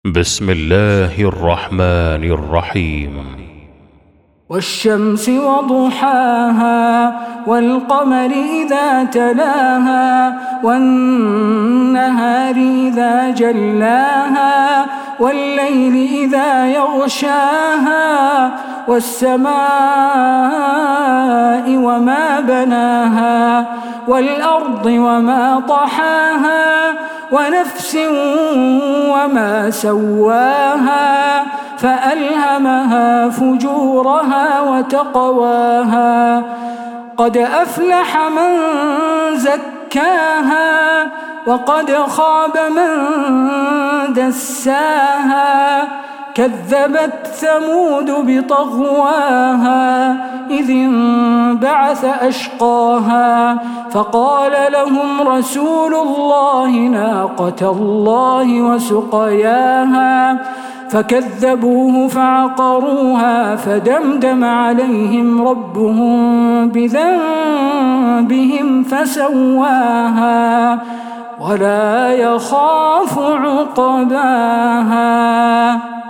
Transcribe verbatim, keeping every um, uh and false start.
بسم الله الرحمن الرحيم. والشمس وضحاها والقمر إذا تلاها والنهار إذا جلاها والليل إذا يغشاها والسماء وما بناها والأرض وما طحاها ونفس وما سواها فألهمها فجورها وتقواها قد أفلح من زكاها وقد خاب من دساها كذبت ثمود بطغواها إذ انبعث أشقاها فقال لهم رسول الله ناقة الله وسقياها فكذبوه فعقروها فدمدم عليهم ربهم بذنبهم فسواها ولا يخاف عقباها.